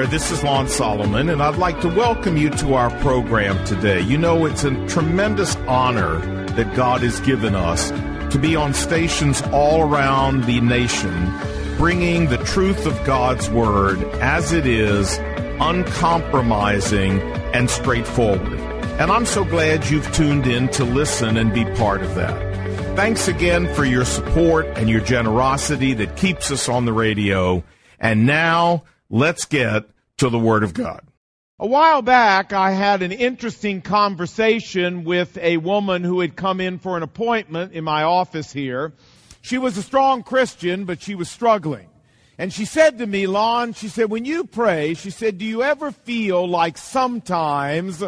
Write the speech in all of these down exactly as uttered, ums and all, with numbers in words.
This is Lon Solomon, and I'd like to welcome you to our program today. You know, it's a tremendous honor that God has given us to be on stations all around the nation, bringing the truth of God's Word as it is, uncompromising and straightforward. And I'm so glad you've tuned in to listen and be part of that. Thanks again for your support and your generosity that keeps us on the radio. And now, let's get to the Word of God. A while back, I had an interesting conversation with a woman who had come in for an appointment in my office here. She was a strong Christian, but she was struggling. And she said to me, Lon, she said, when you pray, she said, do you ever feel like sometimes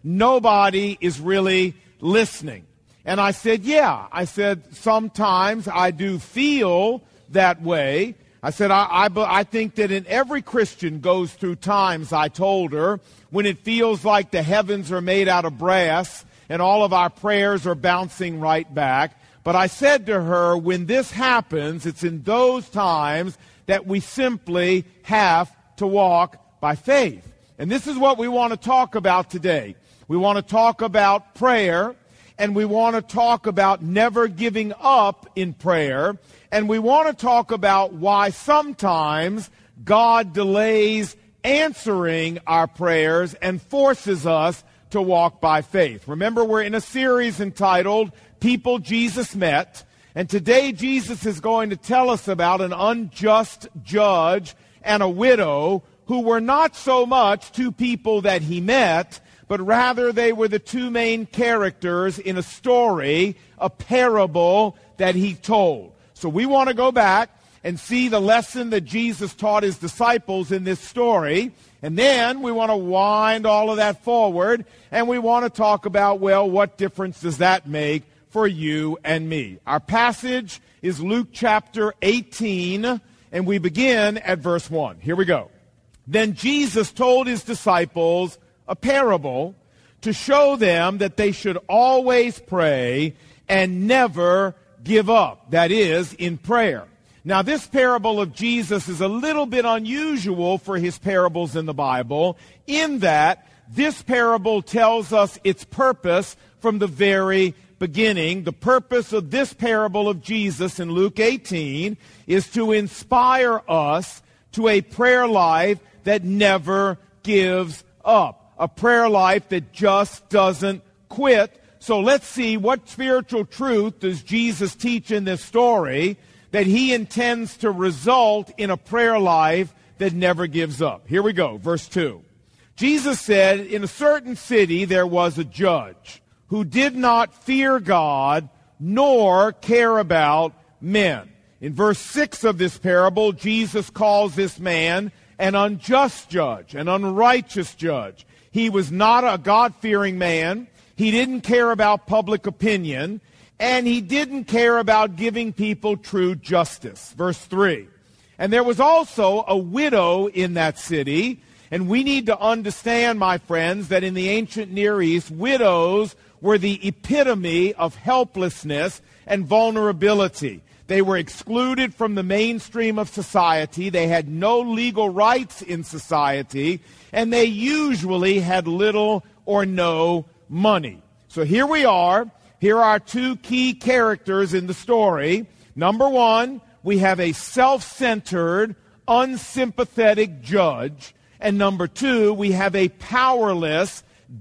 nobody is really listening? And I said, yeah. I said, sometimes I do feel that way. I said, I, I, I think that in every Christian goes through times, I told her, when it feels like the heavens are made out of brass and all of our prayers are bouncing right back. But I said to her, when this happens, it's in those times that we simply have to walk by faith. And this is what we want to talk about today. We want to talk about prayer, and we want to talk about never giving up in prayer. And we want to talk about why sometimes God delays answering our prayers and forces us to walk by faith. Remember, we're in a series entitled People Jesus Met. And today Jesus is going to tell us about an unjust judge and a widow who were not so much two people that he met, but rather they were the two main characters in a story, a parable that he told. So we want to go back and see the lesson that Jesus taught his disciples in this story. And then we want to wind all of that forward, and we want to talk about, well, what difference does that make for you and me? Our passage is Luke chapter eighteen, and we begin at verse one. Here we go. Then Jesus told his disciples a parable to show them that they should always pray and never give up, that is, in prayer. Now, this parable of Jesus is a little bit unusual for his parables in the Bible, in that this parable tells us its purpose from the very beginning. The purpose of this parable of Jesus in Luke eighteen is to inspire us to a prayer life that never gives up, a prayer life that just doesn't quit. So let's see, what spiritual truth does Jesus teach in this story that he intends to result in a prayer life that never gives up. Here we go, verse two. Jesus said, in a certain city there was a judge who did not fear God nor care about men. In verse six of this parable, Jesus calls this man an unjust judge, an unrighteous judge. He was not a God-fearing man. He didn't care about public opinion, and he didn't care about giving people true justice. Verse three. And there was also a widow in that city, and we need to understand, my friends, that in the ancient Near East, widows were the epitome of helplessness and vulnerability. They were excluded from the mainstream of society. They had no legal rights in society, and they usually had little or no money. So here we are. Here are two key characters in the story. Number one, we have a self-centered, unsympathetic judge. And number two, we have a powerless,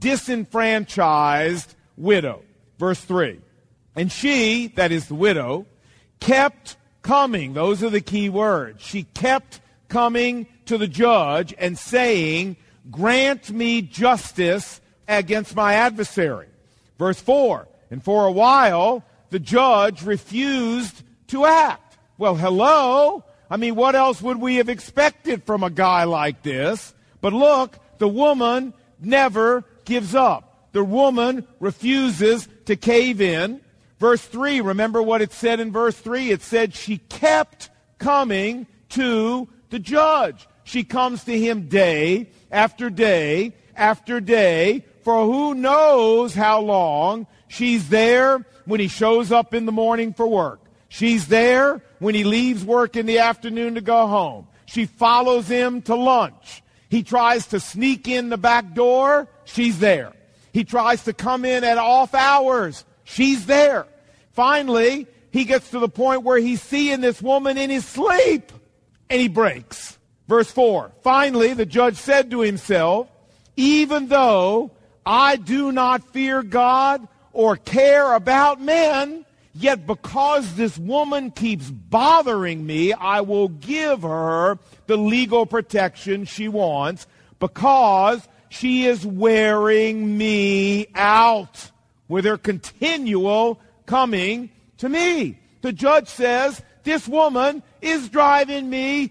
disenfranchised widow. Verse three. And she, that is the widow, kept coming. Those are the key words. She kept coming to the judge and saying, grant me justice against my adversary. Verse four, and for a while, the judge refused to act. Well, hello? I mean, what else would we have expected from a guy like this? But look, the woman never gives up. The woman refuses to cave in. Verse three, remember what it said in verse three? It said she kept coming to the judge. She comes to him day after day after day, for who knows how long. She's there when he shows up in the morning for work. She's there when he leaves work in the afternoon to go home. She follows him to lunch. He tries to sneak in the back door. She's there. He tries to come in at off hours. She's there. Finally, he gets to the point where he's seeing this woman in his sleep, and he breaks. Verse four, finally, the judge said to himself, even though I do not fear God or care about men, yet because this woman keeps bothering me, I will give her the legal protection she wants because she is wearing me out with her continual coming to me. The judge says, this woman is driving me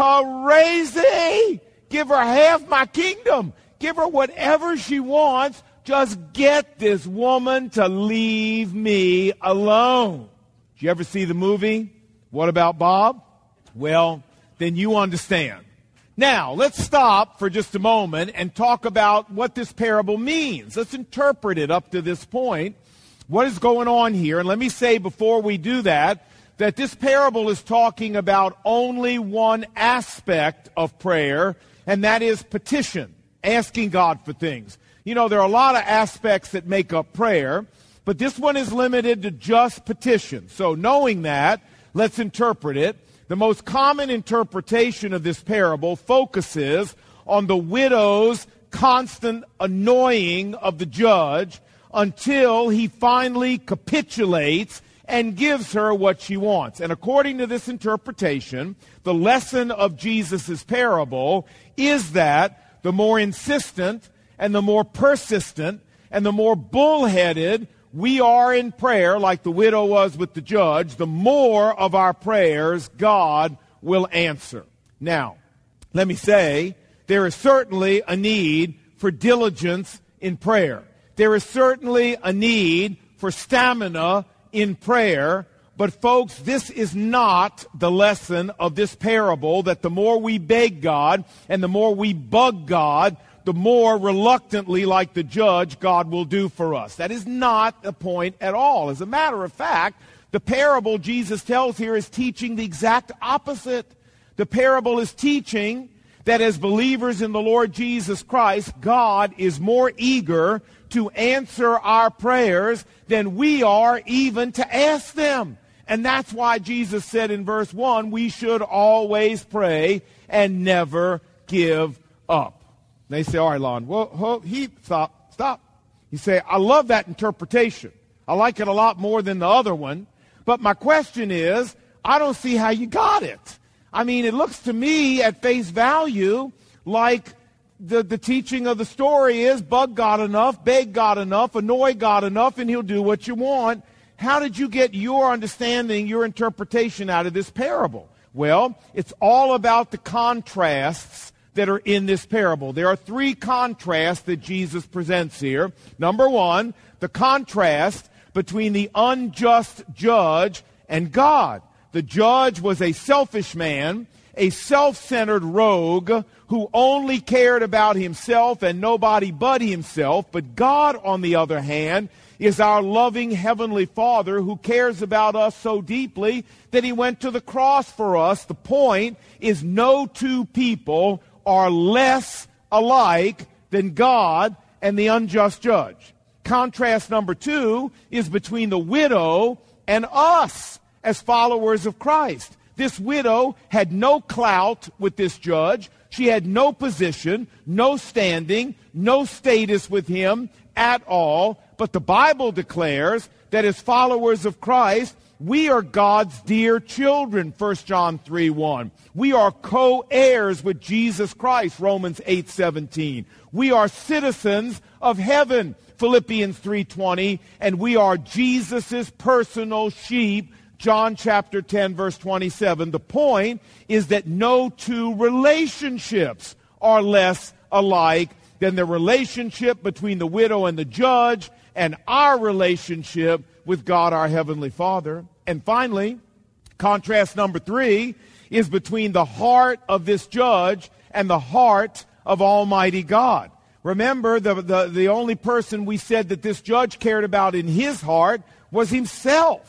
crazy. Give her half my kingdom. Give her whatever she wants. Just get this woman to leave me alone. Did you ever see the movie, What About Bob? Well, then you understand. Now, let's stop for just a moment and talk about what this parable means. Let's interpret it up to this point. What is going on here? And let me say before we do that, that this parable is talking about only one aspect of prayer, and that is petition, asking God for things. You know, there are a lot of aspects that make up prayer, but this one is limited to just petition. So knowing that, let's interpret it. The most common interpretation of this parable focuses on the widow's constant annoying of the judge until he finally capitulates and gives her what she wants. And according to this interpretation, the lesson of Jesus' parable is that the more insistent and the more persistent and the more bullheaded we are in prayer, like the widow was with the judge, the more of our prayers God will answer. Now, let me say, there is certainly a need for diligence in prayer. There is certainly a need for stamina in prayer. But folks, this is not the lesson of this parable, that the more we beg God and the more we bug God, the more reluctantly, like the judge, God will do for us. That is not the point at all. As a matter of fact, the parable Jesus tells here is teaching the exact opposite. The parable is teaching that as believers in the Lord Jesus Christ, God is more eager to answer our prayers than we are even to ask them. And that's why Jesus said in verse one, we should always pray and never give up. They say, all right, Lon, well, well, he, stop, stop. You say, I love that interpretation. I like it a lot more than the other one. But my question is, I don't see how you got it. I mean, it looks to me at face value like the, the teaching of the story is bug God enough, beg God enough, annoy God enough, and he'll do what you want. How did you get your understanding, your interpretation out of this parable? Well, it's all about the contrasts that are in this parable. There are three contrasts that Jesus presents here. Number one, the contrast between the unjust judge and God. The judge was a selfish man, a self-centered rogue who only cared about himself and nobody but himself. But God, on the other hand, is our loving Heavenly Father who cares about us so deeply that he went to the cross for us. The point is, no two people are less alike than God and the unjust judge. Contrast number two is between the widow and us as followers of Christ. This widow had no clout with this judge. She had no position, no standing, no status with him at all. But the Bible declares that as followers of Christ, we are God's dear children, First John three one. We are co-heirs with Jesus Christ, Romans eight seventeen. We are citizens of heaven, Philippians three twenty. And we are Jesus' personal sheep, John chapter ten, verse twenty-seven. The point is that no two relationships are less alike than the relationship between the widow and the judge and our relationship with God, our Heavenly Father. And finally, contrast number three is between the heart of this judge and the heart of Almighty God. Remember, the, the, the only person we said that this judge cared about in his heart was himself.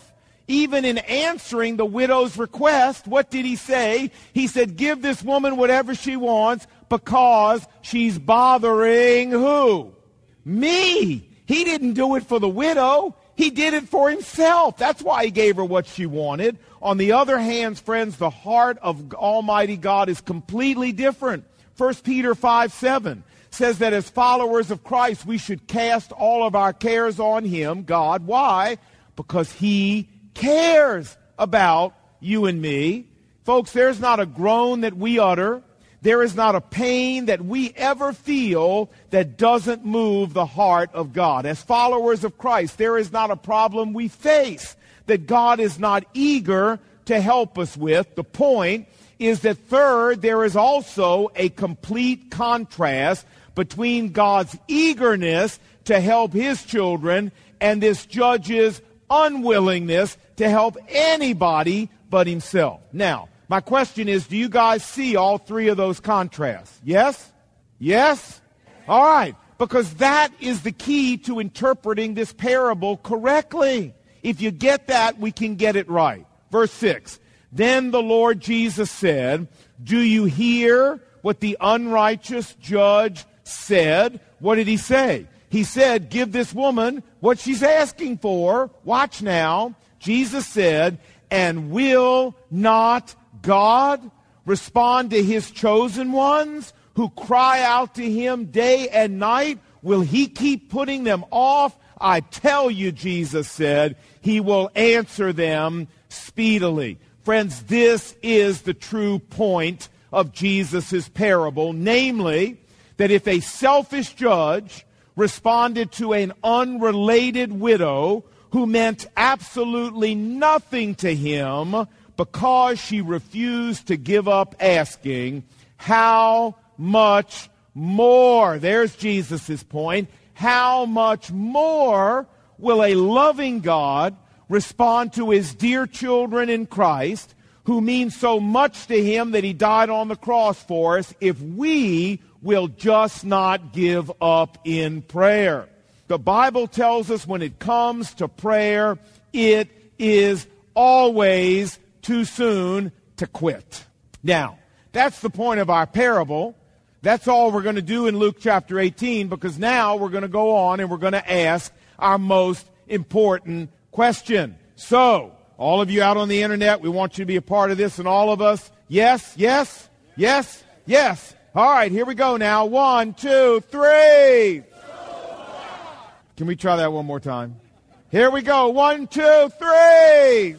Even in answering the widow's request, what did he say? He said, give this woman whatever she wants because she's bothering who? Me. He didn't do it for the widow. He did it for himself. That's why he gave her what she wanted. On the other hand, friends, the heart of Almighty God is completely different. First Peter five seven says that as followers of Christ, we should cast all of our cares on him, God. Why? Because he cares about you and me. Folks, there's not a groan that we utter. There is not a pain that we ever feel that doesn't move the heart of God. As followers of Christ, there is not a problem we face that God is not eager to help us with. The point is that, third, there is also a complete contrast between God's eagerness to help his children and this judge's unwillingness to help anybody but himself. Now, my question is, do you guys see all three of those contrasts? Yes? Yes? All right. Because that is the key to interpreting this parable correctly. If you get that, we can get it right. Verse six. Then the Lord Jesus said, do you hear what the unrighteous judge said? What did he say? He said, give this woman what she's asking for. Watch now. Jesus said, and will not God respond to his chosen ones who cry out to him day and night? Will he keep putting them off? I tell you, Jesus said, he will answer them speedily. Friends, this is the true point of Jesus' parable, namely that if a selfish judge responded to an unrelated widow who meant absolutely nothing to him because she refused to give up asking, how much more, there's Jesus' point, how much more will a loving God respond to his dear children in Christ who mean so much to him that he died on the cross for us if we will just not give up in prayer? The Bible tells us when it comes to prayer, it is always too soon to quit. Now, that's the point of our parable. That's all we're going to do in Luke chapter eighteen, because now we're going to go on and we're going to ask our most important question. So, all of you out on the internet, we want you to be a part of this, and all of us, yes, yes, yes, yes. All right, here we go now. One, two, three. Can we try that one more time? Here we go. One, two, three.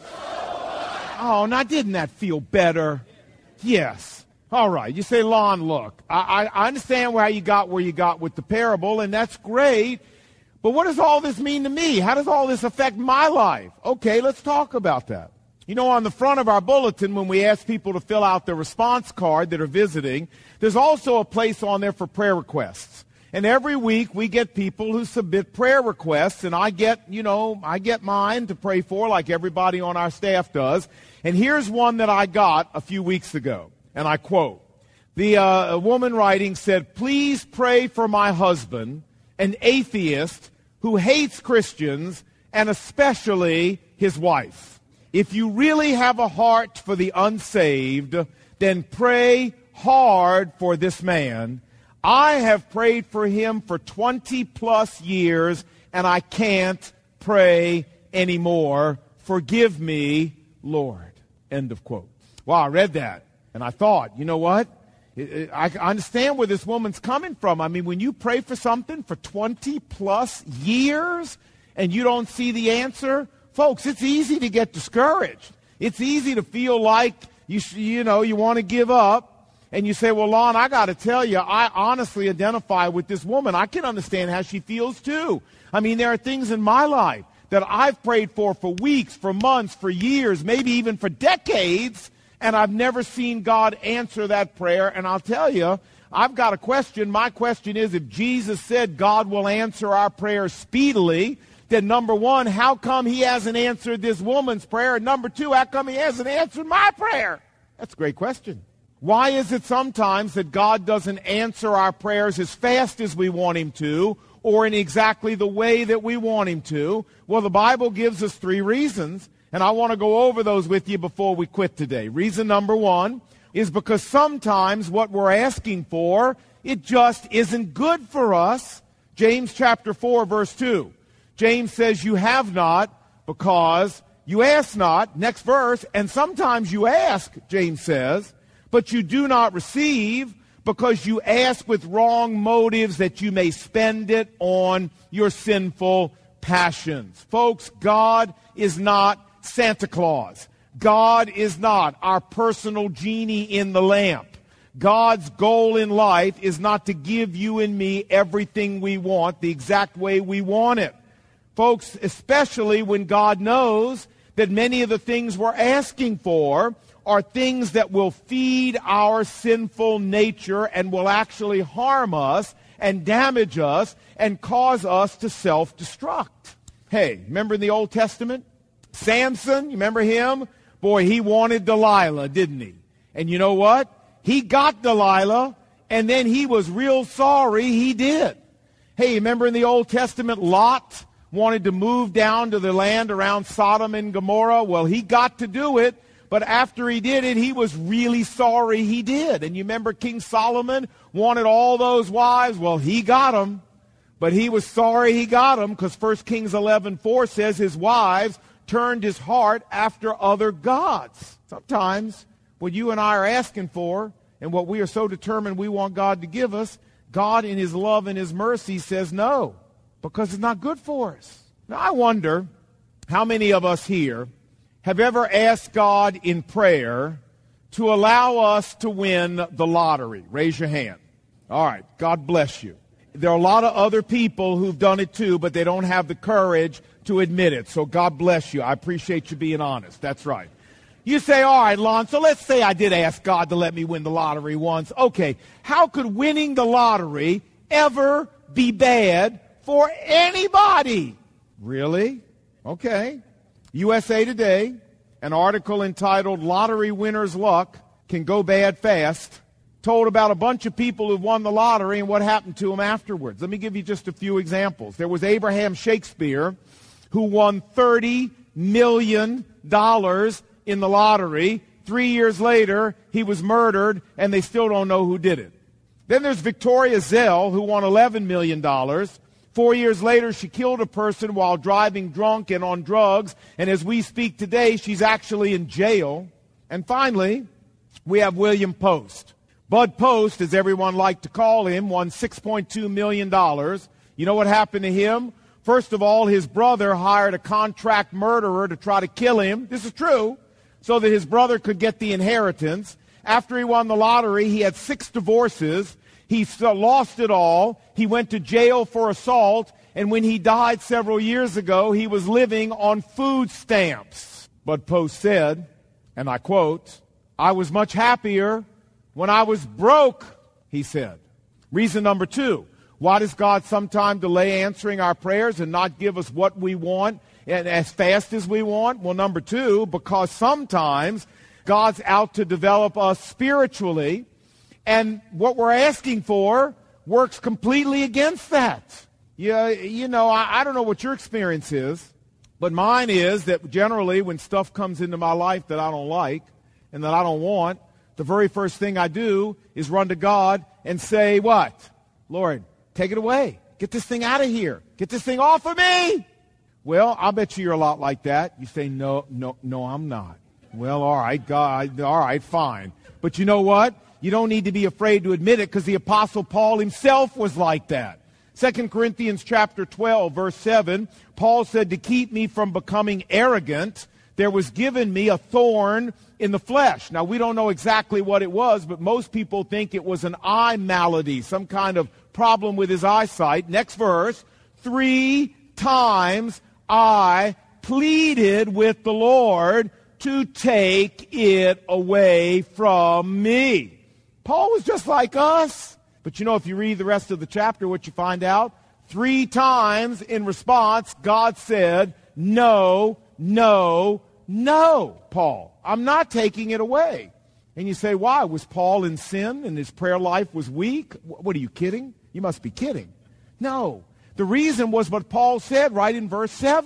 Oh, now didn't that feel better? Yes. All right. You say, Lon, look, I, I understand how you got where you got with the parable, and that's great. But what does all this mean to me? How does all this affect my life? Okay, let's talk about that. You know, on the front of our bulletin, when we ask people to fill out their response card that are visiting, there's also a place on there for prayer requests. And every week we get people who submit prayer requests, and I get, you know, I get mine to pray for like everybody on our staff does. And here's one that I got a few weeks ago, and I quote. The uh, a woman writing said, please pray for my husband, an atheist who hates Christians, and especially his wife. If you really have a heart for the unsaved, then pray hard for this man. I have prayed for him for twenty plus years, and I can't pray anymore. Forgive me, Lord. End of quote. Wow, I read that, and I thought, you know what? I understand where this woman's coming from. I mean, when you pray for something for twenty plus years and you don't see the answer, folks, it's easy to get discouraged. It's easy to feel like you you know you want to give up. And you say, well, Lon, I got to tell you, I honestly identify with this woman. I can understand how she feels too. I mean, there are things in my life that I've prayed for for weeks, for months, for years, maybe even for decades, and I've never seen God answer that prayer. And I'll tell you, I've got a question. My question is, if Jesus said God will answer our prayers speedily, then number one, how come he hasn't answered this woman's prayer? And number two, how come he hasn't answered my prayer? That's a great question. Why is it sometimes that God doesn't answer our prayers as fast as we want him to, or in exactly the way that we want him to? Well, the Bible gives us three reasons. And I want to go over those with you before we quit today. Reason number one is because sometimes what we're asking for, it just isn't good for us. James chapter four, verse two. James says, you have not because you ask not. Next verse, and sometimes you ask, James says, but you do not receive because you ask with wrong motives that you may spend it on your sinful passions. Folks, God is not Santa Claus. God is not our personal genie in the lamp. God's goal in life is not to give you and me everything we want the exact way we want it. Folks, especially when God knows that many of the things we're asking for are things that will feed our sinful nature and will actually harm us and damage us and cause us to self-destruct. Hey, remember in the Old Testament? Samson, you remember him? Boy, he wanted Delilah, didn't he? And you know what? He got Delilah, and then he was real sorry he did. Hey, remember in the Old Testament, Lot wanted to move down to the land around Sodom and Gomorrah? Well, he got to do it, but after he did it, he was really sorry he did. And you remember King Solomon wanted all those wives? Well, he got them, but he was sorry he got them because First Kings eleven four says his wives turned his heart after other gods. Sometimes what you and I are asking for and what we are so determined we want God to give us, God in his love and his mercy says no, because it's not good for us. Now I wonder how many of us here have ever asked God in prayer to allow us to win the lottery. Raise your hand. All right, God bless you. There are a lot of other people who've done it too, but they don't have the courage to admit it. So God bless you. I appreciate you being honest. That's right. You say, all right, Lon, so let's say I did ask God to let me win the lottery once. Okay, how could winning the lottery ever be bad for anybody? Really? Okay. U S A Today, an article entitled Lottery Winner's Luck Can Go Bad Fast, told about a bunch of people who won the lottery and what happened to them afterwards. Let me give you just a few examples. There was Abraham Shakespeare, who won thirty million dollars in the lottery. Three years later, he was murdered, and they still don't know who did it. Then there's Victoria Zell, who won eleven million dollars. Four years later, she killed a person while driving drunk and on drugs, and as we speak today, she's actually in jail. And finally, we have William Post. Bud Post, as everyone liked to call him, won six point two million dollars. You know what happened to him? First of all, his brother hired a contract murderer to try to kill him. This is true. So that his brother could get the inheritance. After he won the lottery, he had six divorces. He lost it all. He went to jail for assault. And when he died several years ago, he was living on food stamps. Bud Post said, and I quote, "I was much happier when I was broke," he said. Reason number two, why does God sometimes delay answering our prayers and not give us what we want and as fast as we want? Well, number two, because sometimes God's out to develop us spiritually, and what we're asking for works completely against that. Yeah, you know, I, I don't know what your experience is, but mine is that generally when stuff comes into my life that I don't like and that I don't want, the very first thing I do is run to God and say, what? Lord, take it away. Get this thing out of here. Get this thing off of me. Well, I'll bet you you're a lot like that. You say, no, no, no, I'm not. Well, all right, God, all right, fine. But you know what? You don't need to be afraid to admit it because the Apostle Paul himself was like that. Second Corinthians chapter twelve, verse seven, Paul said, to keep me from becoming arrogant, there was given me a thorn in the flesh. Now, we don't know exactly what it was, but most people think it was an eye malady, some kind of problem with his eyesight. Next verse, three times I pleaded with the Lord to take it away from me. Paul was just like us. But you know, if you read the rest of the chapter, what you find out, three times in response, God said, no, no, no, Paul. I'm not taking it away. And you say, why? Was Paul in sin and his prayer life was weak? What, are you kidding? You must be kidding. No. The reason was what Paul said right in verse seven.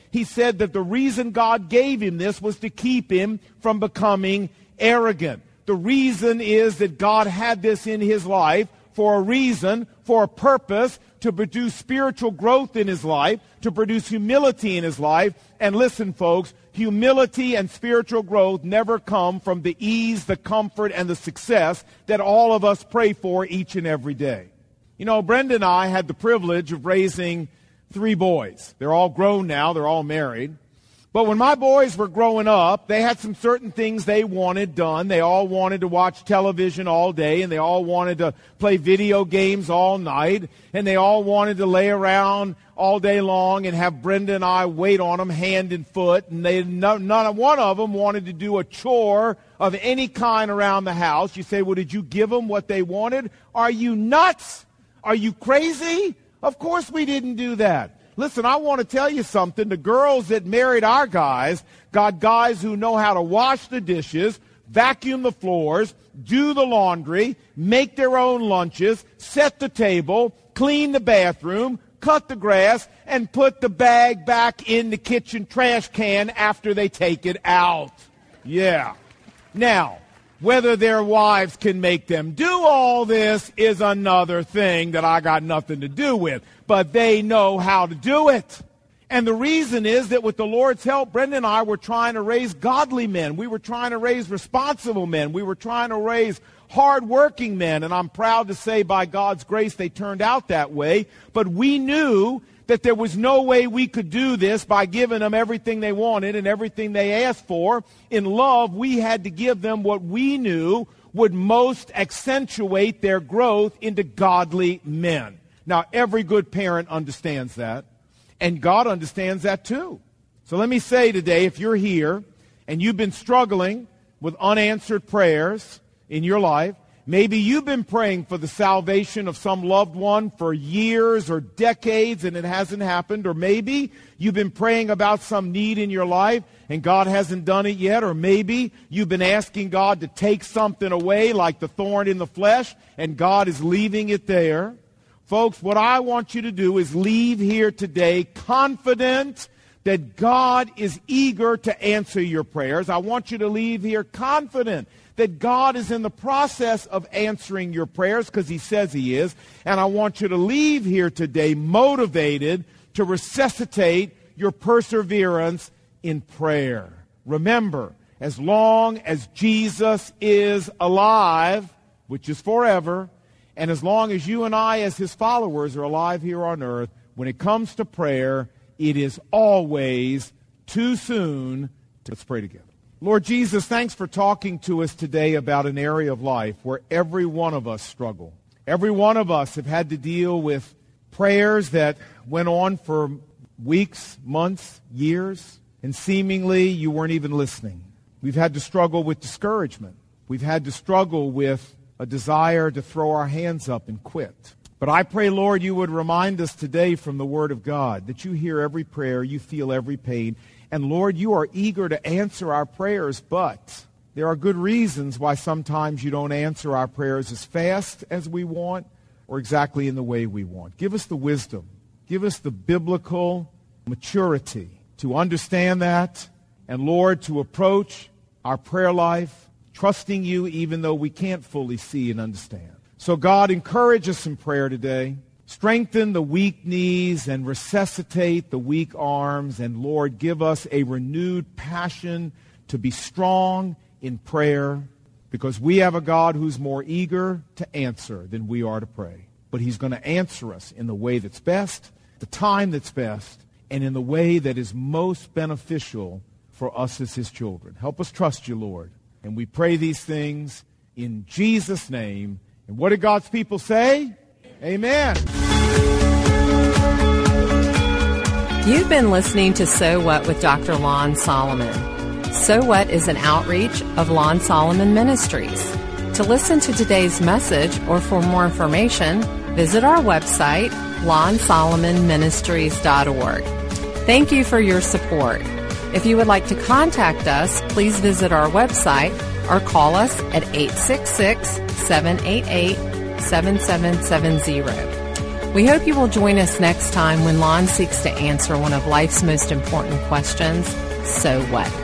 he said that the reason God gave him this was to keep him from becoming arrogant. The reason is that God had this in his life for a reason, for a purpose, to produce spiritual growth in his life, to produce humility in his life. And listen, folks, humility and spiritual growth never come from the ease, the comfort, and the success that all of us pray for each and every day. You know, Brenda and I had the privilege of raising three boys. They're all grown now. They're all married. But when my boys were growing up, they had some certain things they wanted done. They all wanted to watch television all day, and they all wanted to play video games all night, and they all wanted to lay around all day long and have Brenda and I wait on them hand and foot, and they none, none one of them wanted to do a chore of any kind around the house. You say, well, did you give them what they wanted? Are you nuts? Are you crazy? Of course we didn't do that. Listen, I want to tell you something. The girls that married our guys got guys who know how to wash the dishes, vacuum the floors, do the laundry, make their own lunches, set the table, clean the bathroom, cut the grass, and put the bag back in the kitchen trash can after they take it out. Yeah. Now, whether their wives can make them do all this is another thing that I got nothing to do with. But they know how to do it. And the reason is that with the Lord's help, Brenda and I were trying to raise godly men. We were trying to raise responsible men. We were trying to raise hard-working men. And I'm proud to say by God's grace they turned out that way. But we knew that there was no way we could do this by giving them everything they wanted and everything they asked for. In love, we had to give them what we knew would most accentuate their growth into godly men. Now, every good parent understands that, and God understands that too. So let me say today, if you're here and you've been struggling with unanswered prayers in your life, maybe you've been praying for the salvation of some loved one for years or decades and it hasn't happened. Or maybe you've been praying about some need in your life and God hasn't done it yet. Or maybe you've been asking God to take something away like the thorn in the flesh and God is leaving it there. Folks, what I want you to do is leave here today confident that God is eager to answer your prayers. I want you to leave here confident that God is in the process of answering your prayers because he says he is. And I want you to leave here today motivated to resuscitate your perseverance in prayer. Remember, as long as Jesus is alive, which is forever, and as long as you and I as his followers are alive here on earth, when it comes to prayer, it is always too soon. To, let's pray together. Lord Jesus, thanks for talking to us today about an area of life where every one of us struggle. Every one of us have had to deal with prayers that went on for weeks, months, years, and seemingly you weren't even listening. We've had to struggle with discouragement. We've had to struggle with a desire to throw our hands up and quit. But I pray, Lord, you would remind us today from the Word of God that you hear every prayer, you feel every pain, and Lord, you are eager to answer our prayers, but there are good reasons why sometimes you don't answer our prayers as fast as we want or exactly in the way we want. Give us the wisdom. Give us the biblical maturity to understand that, and Lord, to approach our prayer life trusting you even though we can't fully see and understand. So God, encourage us in prayer today. Strengthen the weak knees and resuscitate the weak arms. And Lord, give us a renewed passion to be strong in prayer because we have a God who's more eager to answer than we are to pray. But he's going to answer us in the way that's best, the time that's best, and in the way that is most beneficial for us as his children. Help us trust you, Lord. And we pray these things in Jesus' name. And what did God's people say? Amen. You've been listening to So What with Doctor Lon Solomon. So What is an outreach of Lon Solomon Ministries. To listen to today's message or for more information, visit our website, lon solomon ministries dot org. Thank you for your support. If you would like to contact us, please visit our website or call us at eight six six, seven eight eight, seven seven seven zero. We hope you will join us next time when Lon seeks to answer one of life's most important questions, so what?